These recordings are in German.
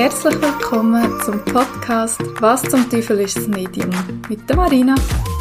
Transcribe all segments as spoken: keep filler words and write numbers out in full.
Herzlich willkommen zum Podcast «Was zum Teufel ist das Medium?» mit der Marina.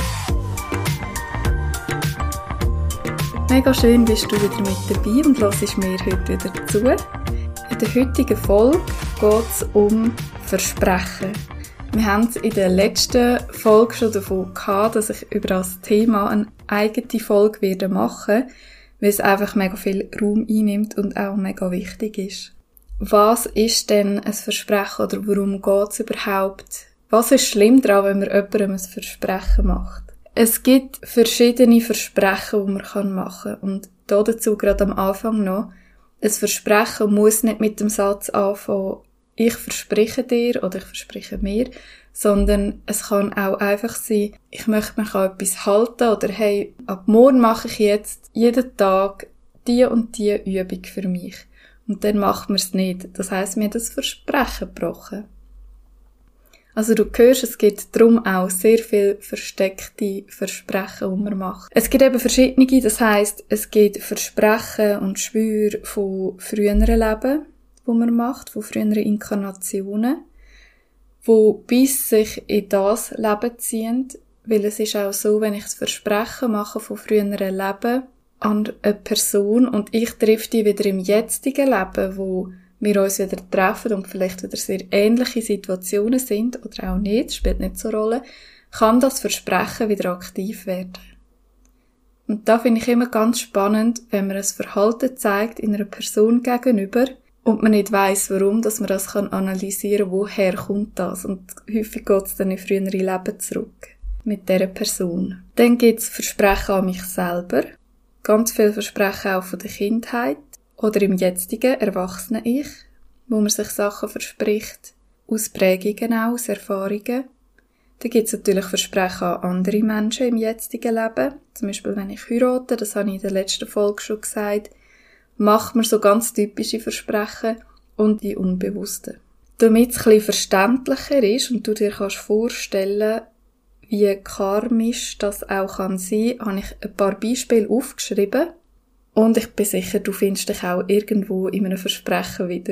Mega schön bist du wieder mit dabei und hörst mir heute wieder zu. In der heutigen Folge geht es um Versprechen. Wir haben es in der letzten Folge schon davon gehabt, dass ich über das Thema eine eigene Folge werde machen, weil es einfach mega viel Raum einnimmt und auch mega wichtig ist. Was ist denn ein Versprechen oder worum geht es überhaupt? Was ist schlimm daran, wenn man jemandem ein Versprechen macht? Es gibt verschiedene Versprechen, die man machen kann. Und da dazu gerade am Anfang noch, ein Versprechen muss nicht mit dem Satz anfangen, ich verspreche dir oder ich verspreche mir, sondern es kann auch einfach sein, ich möchte mich an etwas halten oder hey, ab morgen mache ich jetzt jeden Tag die und die Übung für mich. Und dann macht man es nicht. Das heisst, wir haben das Versprechen gebrochen. Also du hörst, es gibt darum auch sehr viele versteckte Versprechen, die man macht. Es gibt eben verschiedene, das heisst, es gibt Versprechen und Schwüre von früheren Leben, die man macht, von früheren Inkarnationen, die bis sich in das Leben ziehen, weil es ist auch so, wenn ich das Versprechen mache von früheren Leben an eine Person und ich treffe die wieder im jetzigen Leben, wo wir uns wieder treffen und vielleicht wieder sehr ähnliche Situationen sind oder auch nicht, spielt nicht so eine Rolle, kann das Versprechen wieder aktiv werden. Und da finde ich immer ganz spannend, wenn man ein Verhalten zeigt in einer Person gegenüber und man nicht weiss, warum, dass man das kann analysieren, woher kommt das. Und häufig geht es dann in frühere Leben zurück mit dieser Person. Dann gibt es Versprechen an mich selber. Ganz viele Versprechen auch von der Kindheit oder im jetzigen Erwachsenen-Ich, wo man sich Sachen verspricht, aus Prägungen auch, aus Erfahrungen. Dann gibt es natürlich Versprechen an andere Menschen im jetzigen Leben. Zum Beispiel, wenn ich heirate, das habe ich in der letzten Folge schon gesagt, macht man so ganz typische Versprechen und die unbewussten. Damit es ein bisschen verständlicher ist und du dir kannst vorstellen, wie karmisch das auch kann sein, habe ich ein paar Beispiele aufgeschrieben. Und ich bin sicher, du findest dich auch irgendwo in einem Versprechen wieder.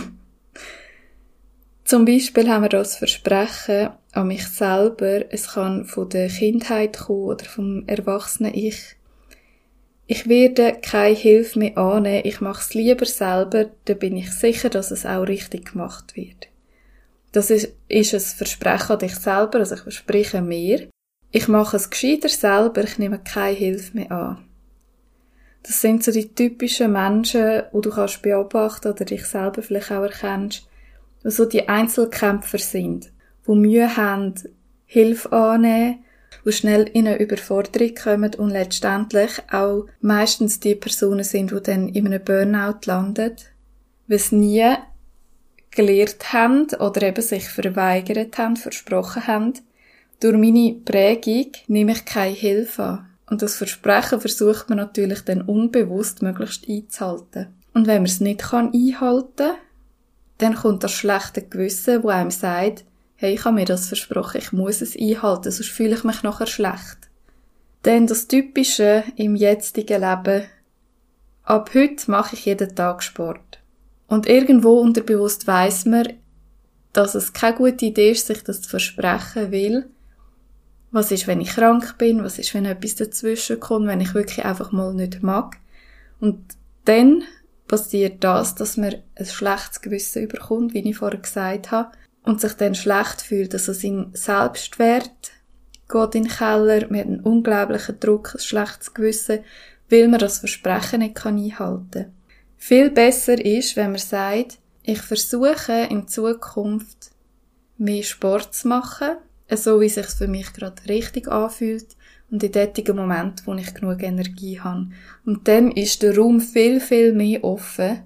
Zum Beispiel haben wir das Versprechen an mich selber. Es kann von der Kindheit kommen oder vom Erwachsenen-Ich. Ich werde keine Hilfe mehr annehmen, ich mache es lieber selber, dann bin ich sicher, dass es auch richtig gemacht wird. Das ist, ist ein Versprechen an dich selber, also ich verspreche mir. Ich mache es gescheiter selber, ich nehme keine Hilfe mehr an. Das sind so die typischen Menschen, die du kannst beobachten oder dich selber vielleicht auch erkennst, die so die Einzelkämpfer sind, die Mühe haben, Hilfe annehmen, die schnell in eine Überforderung kommen und letztendlich auch meistens die Personen sind, die dann in einem Burnout landen, weil sie nie gelehrt haben oder eben sich verweigert haben, versprochen haben, durch meine Prägung nehme ich keine Hilfe an. Und das Versprechen versucht man natürlich dann unbewusst möglichst einzuhalten. Und wenn man es nicht kann einhalten kann, dann kommt das schlechte Gewissen, wo einem sagt, hey, ich habe mir das versprochen, ich muss es einhalten, sonst fühle ich mich nachher schlecht. Denn das Typische im jetzigen Leben, ab heute mache ich jeden Tag Sport. Und irgendwo unterbewusst weiss man, dass es keine gute Idee ist, sich das zu versprechen will. Was ist, wenn ich krank bin? Was ist, wenn etwas dazwischen kommt? Wenn ich wirklich einfach mal nicht mag? Und dann passiert das, dass man ein schlechtes Gewissen überkommt, wie ich vorher gesagt habe, und sich dann schlecht fühlt. Also sein Selbstwert geht in den Keller, man hat einen unglaublichen Druck, ein schlechtes Gewissen, weil man das Versprechen nicht einhalten kann. Viel besser ist, wenn man sagt, ich versuche in Zukunft mehr Sport zu machen, so wie es sich für mich gerade richtig anfühlt und in solchen Momenten, wo ich genug Energie habe. Und dann ist der Raum viel, viel mehr offen,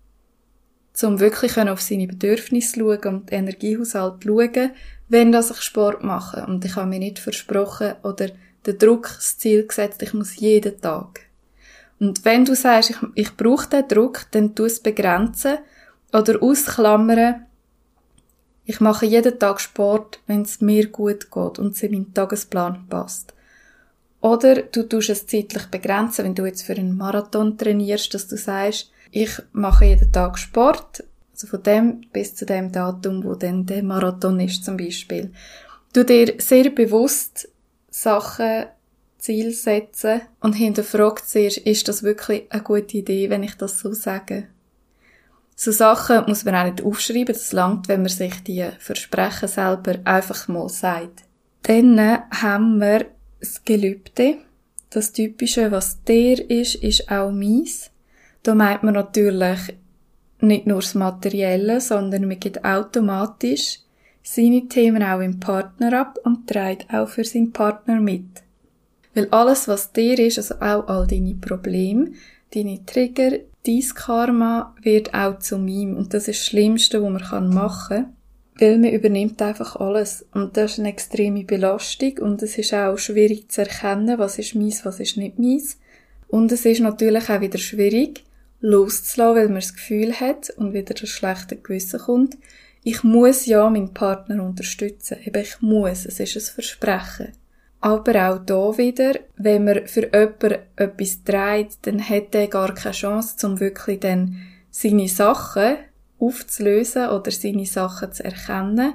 um wirklich auf seine Bedürfnisse zu schauen und den Energiehaushalt zu schauen, wenn das ich Sport mache. Und ich habe mir nicht versprochen oder den Druck, das Ziel gesetzt, ich muss jeden Tag. Und wenn du sagst, ich, ich brauche den Druck, dann tu es begrenzen oder ausklammern. Ich mache jeden Tag Sport, wenn es mir gut geht und es in meinen Tagesplan passt. Oder du tust es zeitlich begrenzen, wenn du jetzt für einen Marathon trainierst, dass du sagst, ich mache jeden Tag Sport, Also von dem bis zu dem Datum, wo dann der Marathon ist zum Beispiel. Du dir sehr bewusst Sachen, Ziel setzen und hinterfragt zuerst, ist das wirklich eine gute Idee, wenn ich das so sage. So Sachen muss man auch nicht aufschreiben, das langt, wenn man sich die Versprechen selber einfach mal sagt. Dann haben wir das Gelübde. Das Typische, was dir ist, ist auch meins. Da meint man natürlich nicht nur das Materielle, sondern man gibt automatisch seine Themen auch im Partner ab und trägt auch für seinen Partner mit. Weil alles, was dir ist, also auch all deine Probleme, deine Trigger, dein Karma, wird auch zu meinem. Und das ist das Schlimmste, was man machen kann. Weil man übernimmt einfach alles. Und das ist eine extreme Belastung. Und es ist auch schwierig zu erkennen, was ist meins, was ist nicht meins. Und es ist natürlich auch wieder schwierig, loszulassen, weil man das Gefühl hat und wieder das schlechte Gewissen kommt. Ich muss ja meinen Partner unterstützen. Eben, ich muss. Es ist ein Versprechen. Aber auch da wieder, wenn man für jemanden etwas dreht, dann hat er gar keine Chance, um wirklich dann seine Sachen aufzulösen oder seine Sachen zu erkennen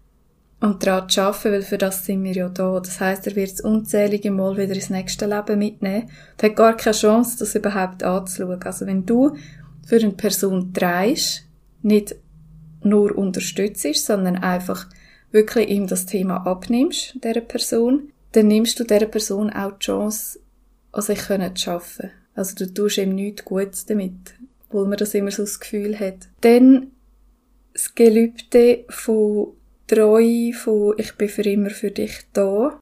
und daran zu arbeiten, weil für das sind wir ja da. Das heisst, er wird es unzählige Mal wieder ins nächste Leben mitnehmen und hat gar keine Chance, das überhaupt anzuschauen. Also wenn du für eine Person drehst, nicht nur unterstützt, sondern einfach wirklich ihm das Thema abnimmst, dieser Person, dann nimmst du dieser Person auch die Chance, an sich zu arbeiten. Also du tust ihm nichts Gutes damit, obwohl man das immer so das Gefühl hat. Dann das Gelübde von Treue, von «Ich bin für immer für dich da»,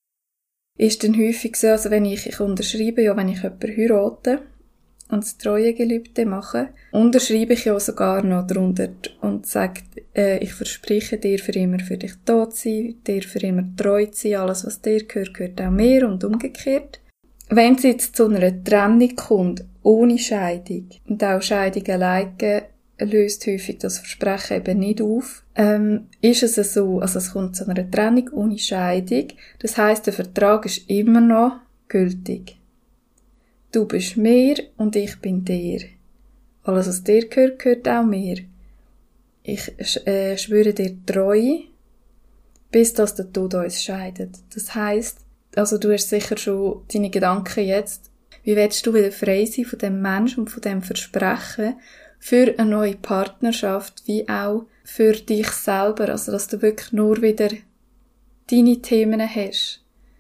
ist dann häufig so, also wenn ich, ich unterschreibe ja, wenn ich jemanden heirate und das Treuegelübde mache, unterschreibe ich ja sogar noch darunter und sage, äh, ich verspreche dir für immer für dich da zu sein, dir für immer treu zu sein, alles was dir gehört, gehört auch mir und umgekehrt. Wenn es jetzt zu einer Trennung kommt, ohne Scheidung, und auch Scheidung alleine löst häufig das Versprechen eben nicht auf, ähm, ist es so, also es kommt zu einer Trennung ohne Scheidung, das heisst, der Vertrag ist immer noch gültig. Du bist mir und ich bin dir. Alles, was dir gehört, gehört auch mir. Ich äh, schwöre dir Treue, bis dass der Tod uns scheidet. Das heisst, also du hast sicher schon deine Gedanken jetzt, wie willst du wieder frei sein von dem Menschen und von dem Versprechen für eine neue Partnerschaft, wie auch für dich selber, also dass du wirklich nur wieder deine Themen hast.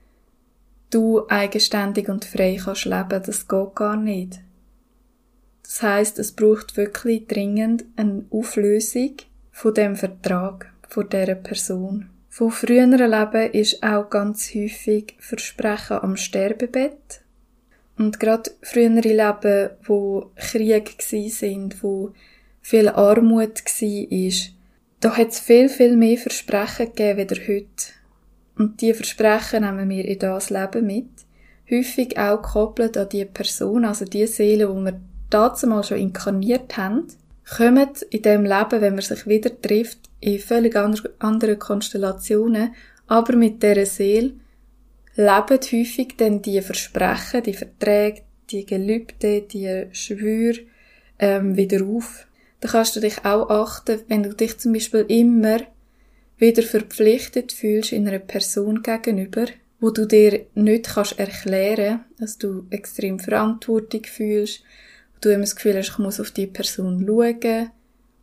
Du eigenständig und frei kannst leben, das geht gar nicht. Das heisst, es braucht wirklich dringend eine Auflösung von dem Vertrag, von dieser Person. Von früheren Leben ist auch ganz häufig Versprechen am Sterbebett. Und gerade frühere Leben, wo Krieg waren, wo viel Armut war, da hat es viel, viel mehr Versprechen gegeben als heute. Und diese Versprechen nehmen wir in das Leben mit. Häufig auch gekoppelt an die Person, also die Seele, die wir dazumal schon inkarniert haben, kommen in diesem Leben, wenn man sich wieder trifft, in völlig anderen Konstellationen, aber mit dieser Seele leben häufig dann die Versprechen, die Verträge, die Gelübde, die Schwüre ähm, wieder auf. Da kannst du dich auch achten, wenn du dich zum Beispiel immer wieder verpflichtet fühlst in einer Person gegenüber, wo du dir nicht kannst erklären, dass du extrem Verantwortung fühlst, wo du immer das Gefühl hast, ich muss auf die Person schauen,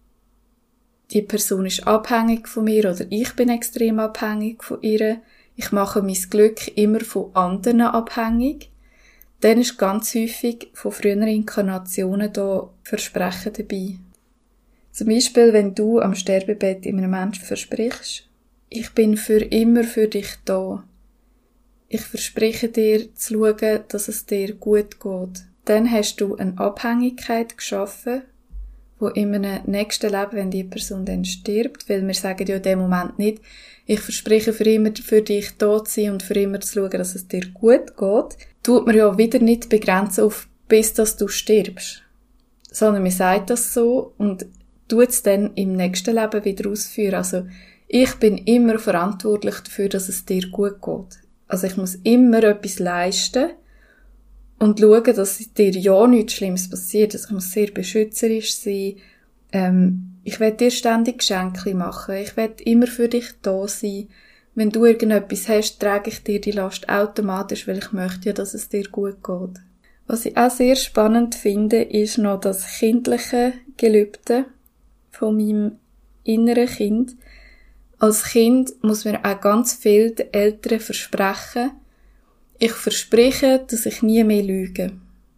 die Person ist abhängig von mir oder ich bin extrem abhängig von ihr, ich mache mein Glück immer von anderen abhängig, dann ist ganz häufig von früheren Inkarnationen da Versprechen dabei. Zum Beispiel, wenn du am Sterbebett in einem Menschen versprichst, ich bin für immer für dich da. Ich verspreche dir zu schauen, dass es dir gut geht. Dann hast du eine Abhängigkeit geschaffen, wo in einem nächsten Leben, wenn die Person dann stirbt, weil wir sagen ja in dem Moment nicht, ich verspreche für immer für dich da zu sein und für immer zu schauen, dass es dir gut geht, tut man ja wieder nicht begrenzen auf, bis dass du stirbst. Sondern man sagt das so und tut es dann im nächsten Leben wieder ausführen. Also, ich bin immer verantwortlich dafür, dass es dir gut geht. Also, ich muss immer etwas leisten und schauen, dass dir ja nichts Schlimmes passiert. Also, ich muss sehr beschützerisch sein. Ähm, Ich will dir ständig Geschenke machen. Ich will immer für dich da sein. Wenn du irgendetwas hast, trage ich dir die Last automatisch, weil ich möchte ja, dass es dir gut geht. Was ich auch sehr spannend finde, ist noch das kindliche Gelübde von meinem inneren Kind. Als Kind muss man auch ganz viel den Eltern versprechen. Ich verspreche, dass ich nie mehr lüge.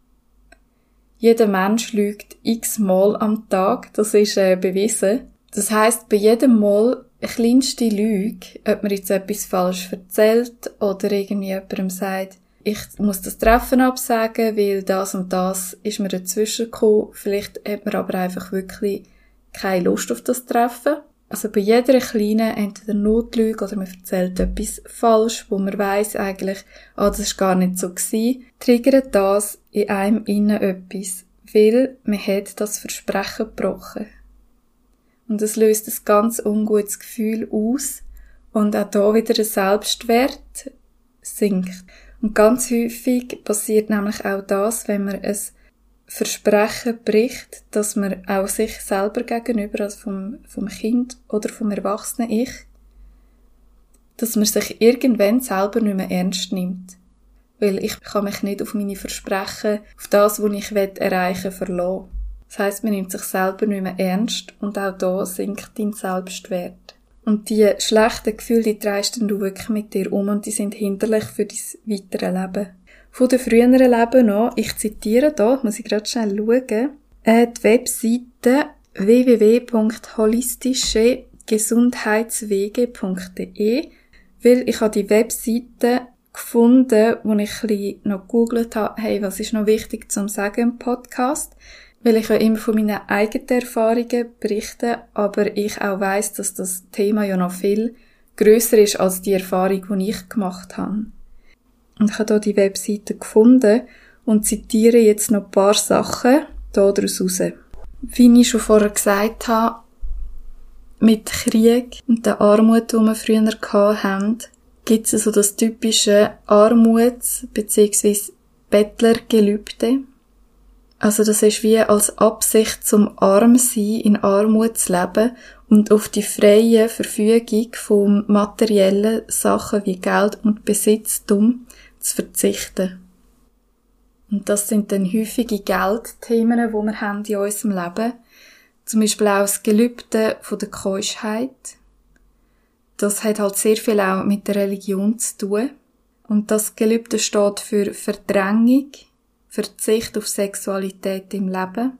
Jeder Mensch lügt x-mal am Tag, das ist äh, bewiesen. Das heisst, bei jedem Mal eine kleinste Lüge, ob man jetzt etwas falsch erzählt oder irgendwie jemandem sagt, ich muss das Treffen absagen, weil das und das ist mir dazwischen gekommen. Vielleicht hat man aber einfach wirklich keine Lust auf das Treffen. Also bei jeder kleinen, entweder Notlüge oder man erzählt etwas falsch, wo man weiss eigentlich, ah, das war gar nicht so gewesen, triggert das in einem innen etwas, weil man hat das Versprechen gebrochen. Und es löst ein ganz ungutes Gefühl aus und auch da wieder der Selbstwert sinkt. Und ganz häufig passiert nämlich auch das, wenn man ein Versprechen bricht, dass man auch sich selber gegenüber, also vom, vom Kind oder vom erwachsenen Ich, dass man sich irgendwann selber nicht mehr ernst nimmt. Weil ich kann mich nicht auf meine Versprechen, auf das, was ich erreichen will, verlassen. Das heisst, man nimmt sich selber nicht mehr ernst und auch da sinkt dein Selbstwert. Und die schlechten Gefühle, die trägst du wirklich mit dir um und die sind hinderlich für dein weitere Leben. Von den früheren Leben noch, ich zitiere da, muss ich gerade schnell schauen, äh, die Webseite w w w punkt holistische gesundheitswege punkt d e, weil ich habe die Webseite gefunden, wo ich ein bisschen noch gegoogelt habe, hey, was ist noch wichtig zum Sagen im Podcast, weil ich ja immer von meinen eigenen Erfahrungen berichte, aber ich auch weiss, dass das Thema ja noch viel grösser ist als die Erfahrung, die ich gemacht habe. Und ich habe hier die Webseite gefunden und zitiere jetzt noch ein paar Sachen hier daraus raus. Wie ich schon vorher gesagt habe, mit Krieg und der Armut, die wir früher hatten, gibt es so das typische Armuts- bzw. Bettlergelübde. Also das ist wie als Absicht zum Armsein in Armut zu leben und auf die freie Verfügung von materiellen Sachen wie Geld und Besitztum zu verzichten. Und das sind dann häufige Geldthemen, die wir haben in unserem Leben. Zum Beispiel auch das Gelübde von der Keuschheit. Das hat halt sehr viel auch mit der Religion zu tun. Und das Gelübde steht für Verdrängung, Verzicht auf Sexualität im Leben.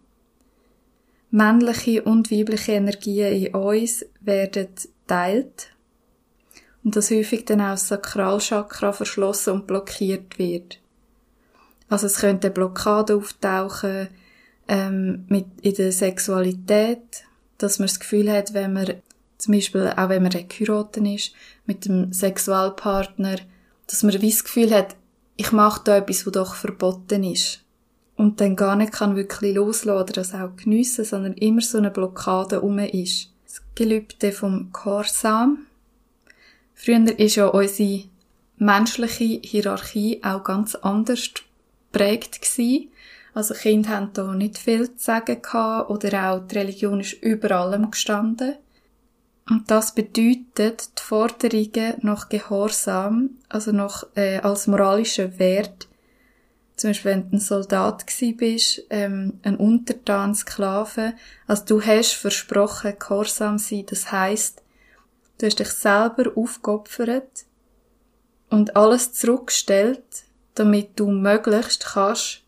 Männliche und weibliche Energien in uns werden geteilt. Und dass häufig dann auch das Sakralchakra verschlossen und blockiert wird. Also es könnte Blockaden auftauchen ähm, mit in der Sexualität, dass man das Gefühl hat, wenn man zum Beispiel auch wenn man geheiratet ist mit dem Sexualpartner, dass man wie das Gefühl hat, ich mache da etwas, was doch verboten ist. Und dann gar nicht kann wirklich loslassen oder das auch geniessen, sondern immer so eine Blockade rum ist. Das Gelübde vom Gehorsam. Früher war ja unsere menschliche Hierarchie auch ganz anders geprägt gewesen. Also Kinder haben da nicht viel zu sagen gehabt, oder auch die Religion ist über allem gestanden. Und das bedeutet, die Forderungen nach Gehorsam, also nach, äh, als moralischer Wert, zum Beispiel wenn du ein Soldat gsi bist, ähm, ein Untertan, Sklave, also du hast versprochen, gehorsam sein, das heisst, du hast dich selber aufgeopfert und alles zurückgestellt, damit du möglichst kannst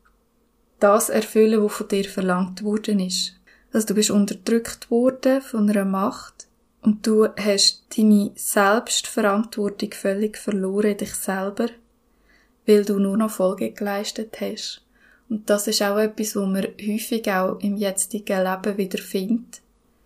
das erfüllen, was von dir verlangt worden ist. Also du bist unterdrückt worden von einer Macht und du hast deine Selbstverantwortung völlig verloren in dich selber, weil du nur noch Folge geleistet hast. Und das ist auch etwas, was man häufig auch im jetzigen Leben wieder findet.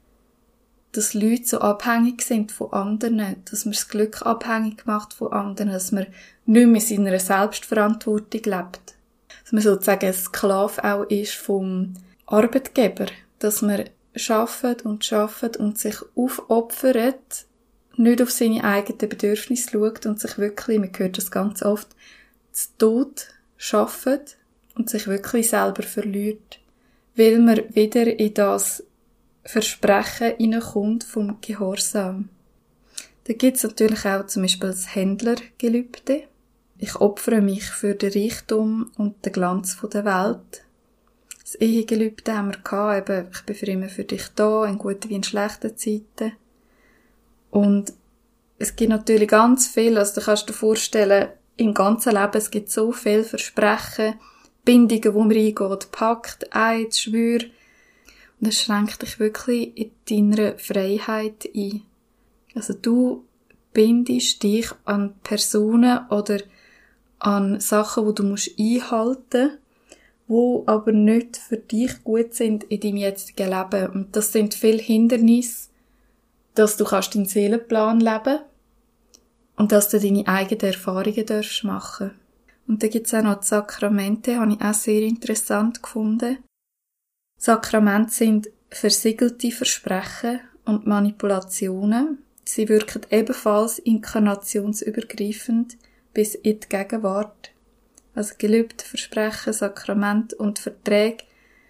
Dass Leute so abhängig sind von anderen, dass man das Glück abhängig macht von anderen, dass man nicht mehr in seiner Selbstverantwortung lebt. Dass man sozusagen ein Sklave auch ist vom Arbeitgeber, dass man arbeitet und arbeitet und sich aufopfert, nicht auf seine eigenen Bedürfnisse schaut und sich wirklich, man hört das ganz oft, zu Tod arbeitet und sich wirklich selber verliert, weil man wieder in das Versprechen reinkommt vom Gehorsam. Da gibt es natürlich auch zum Beispiel das Händlergelübde. Ich opfere mich für den Reichtum und den Glanz der Welt. Das Ehegelübde haben wir gehabt, eben, ich bin für immer für dich da, in guten wie in schlechten Zeiten. Und es gibt natürlich ganz viel, also du kannst dir vorstellen, im ganzen Leben, es gibt so viele Versprechen, Bindungen, wo man eingeht, Pakt, Eid, Schwür. Und das schränkt dich wirklich in deiner Freiheit ein. Also du bindest dich an Personen oder an Sachen, die du musst einhalten musst, die aber nicht für dich gut sind in deinem jetzigen Leben. Und das sind viele Hindernisse, dass du kannst deinen Seelenplan leben und dass du deine eigenen Erfahrungen darfst machen. Und dann gibt es auch noch die Sakramente, habe ich auch sehr interessant gefunden. Sakramente sind versiegelte Versprechen und Manipulationen. Sie wirken ebenfalls inkarnationsübergreifend bis in die Gegenwart. Also Gelübde, Versprechen, Sakrament und Verträge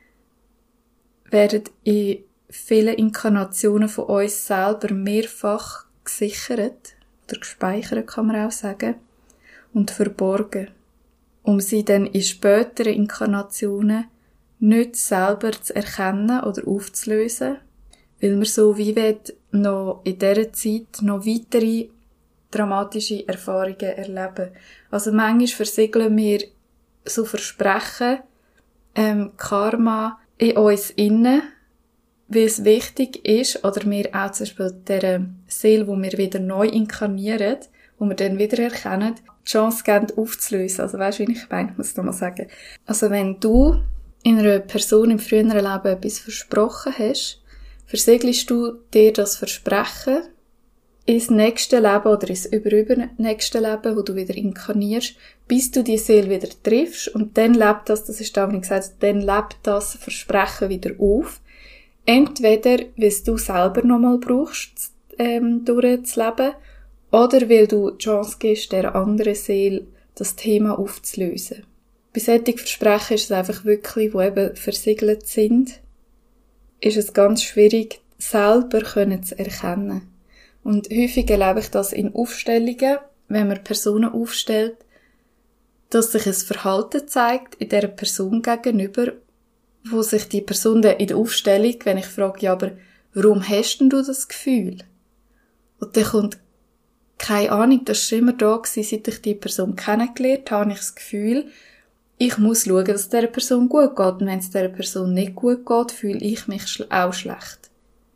werden in vielen Inkarnationen von uns selber mehrfach gesichert oder gespeichert, kann man auch sagen, und verborgen, um sie dann in späteren Inkarnationen nicht selber zu erkennen oder aufzulösen, weil wir so wie wir noch in dieser Zeit noch weitere dramatische Erfahrungen erleben. Also manchmal versiegeln wir so Versprechen, ähm, Karma in uns innen, weil es wichtig ist, oder wir auch zum Beispiel dieser Seele, wo wir wieder neu inkarnieren, wo wir dann wieder erkennen, die Chance geben, aufzulösen. Also weisst du, wie ich meine, ich muss es nochmal sagen. Also wenn du in einer Person im früheren Leben etwas versprochen hast, versiegelst du dir das Versprechen ins nächste Leben oder ins überübernächste Leben, wo du wieder inkarnierst, bis du die Seele wieder triffst und dann lebt das, das ist da, wie ich gesagt habe, dann lebt das Versprechen wieder auf. Entweder, weil du selber nochmal brauchst, ähm, durchzuleben, oder weil du die Chance gibst, der anderen Seele das Thema aufzulösen. Bei solchen Versprechen ist es einfach wirklich, die eben versiegelt sind, ist es ganz schwierig, selber können zu erkennen. Und häufig erlebe ich das in Aufstellungen, wenn man Personen aufstellt, dass sich ein Verhalten zeigt in dieser Person gegenüber, wo sich die Person dann in der Aufstellung, wenn ich frage, ja, aber warum hast denn du das Gefühl? Und dann kommt, keine Ahnung, das war immer da gewesen, seit ich die Person kennengelernt habe, habe ich das Gefühl, ich muss schauen, dass es dieser Person gut geht. Und wenn es dieser Person nicht gut geht, fühle ich mich schl- auch schlecht.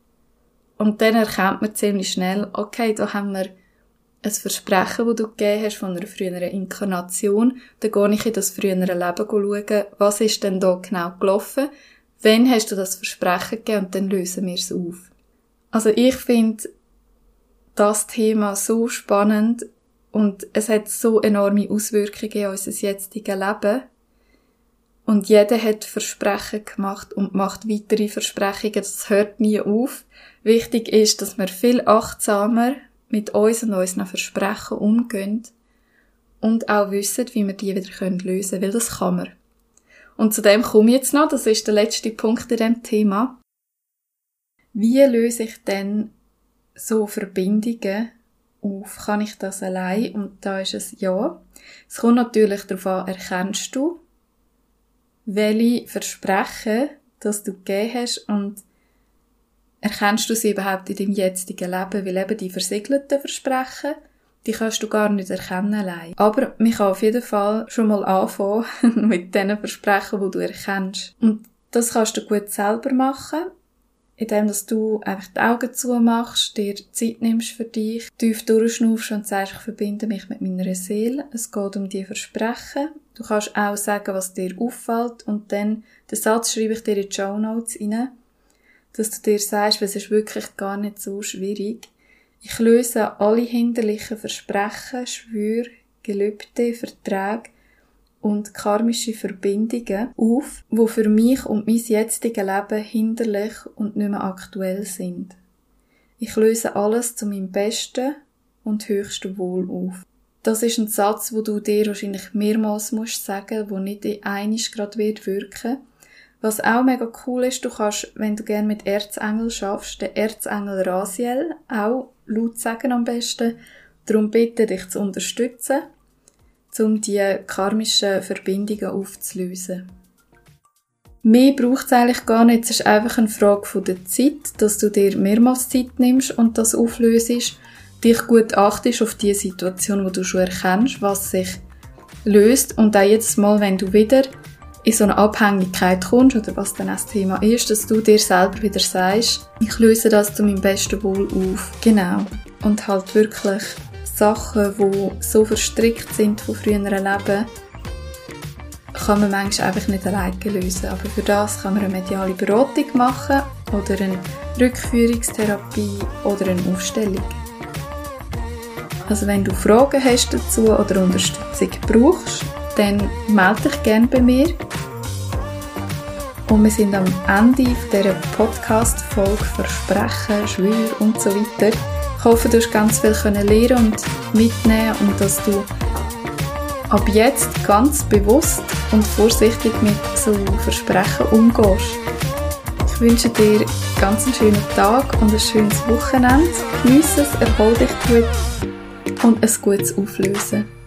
Und dann erkennt man ziemlich schnell, okay, da haben wir ein Versprechen, das du gegeben hast von einer früheren Inkarnation. Dann gehe ich in das frühere Leben schauen, was ist denn da genau gelaufen? Wann hast du das Versprechen gegeben? Und dann lösen wir es auf. Also ich finde das Thema so spannend und es hat so enorme Auswirkungen in unser jetziges Leben. Und jeder hat Versprechen gemacht und macht weitere Versprechungen. Das hört nie auf. Wichtig ist, dass wir viel achtsamer mit uns und unseren Versprechen umgehen und auch wissen, wie wir die wieder lösen können, weil das kann man. Und zu dem komme ich jetzt noch, das ist der letzte Punkt in diesem Thema. Wie löse ich denn so Verbindungen auf? Kann ich das allein? Und da ist es ja. Es kommt natürlich darauf an, erkennst du, welche Versprechen, dass du gegeben hast und erkennst du sie überhaupt in deinem jetzigen Leben, weil eben die versiegelten Versprechen, die kannst du gar nicht erkennen allein. Aber man kann auf jeden Fall schon mal anfangen mit den Versprechen, die du erkennst. Und das kannst du gut selber machen, indem dass du einfach die Augen zumachst, dir Zeit nimmst für dich, tief durchschnaufst und sagst, ich verbinde mich mit meiner Seele. Es geht um die Versprechen. Du kannst auch sagen, was dir auffällt und dann den Satz schreibe ich dir in die Shownotes rein, dass du dir sagst, weil es ist wirklich gar nicht so schwierig. Ich löse alle hinderlichen Versprechen, Schwüre, Gelübde, Verträge und karmische Verbindungen auf, die für mich und mein jetziges Leben hinderlich und nicht mehr aktuell sind. Ich löse alles zu meinem besten und höchsten Wohl auf. Das ist ein Satz, wo du dir wahrscheinlich mehrmals musst sagen, wo nicht in einisch gerade wird wirken, Was auch mega cool ist, du kannst, wenn du gerne mit Erzengel schaffst, den Erzengel Raziel auch laut sagen am besten, darum bitte dich zu unterstützen, um die karmischen Verbindungen aufzulösen. Mehr braucht es eigentlich gar nicht, es ist einfach eine Frage von der Zeit, dass du dir mehrmals Zeit nimmst und das auflöst, dich gut achtest auf die Situation, wo du schon erkennst, was sich löst und auch jedes Mal, wenn du wieder in so eine Abhängigkeit kommst oder was dann das Thema ist, dass du dir selber wieder sagst, ich löse das zu meinem besten Wohl auf. Genau. Und halt wirklich Sachen, die so verstrickt sind von früheren Leben, kann man manchmal einfach nicht alleine lösen. Aber für das kann man eine mediale Beratung machen oder eine Rückführungstherapie oder eine Aufstellung. Also wenn du Fragen hast dazu oder Unterstützung brauchst, dann melde dich gerne bei mir. Und wir sind am Ende dieser Podcast-Folge Versprechen, Schwüre und so weiter. Ich hoffe, du hast ganz viel lernen und mitnehmen und dass du ab jetzt ganz bewusst und vorsichtig mit so Versprechen umgehst. Ich wünsche dir ganz einen schönen Tag und ein schönes Wochenende. Geniesse es, erhol dich gut und ein gutes Auflösen.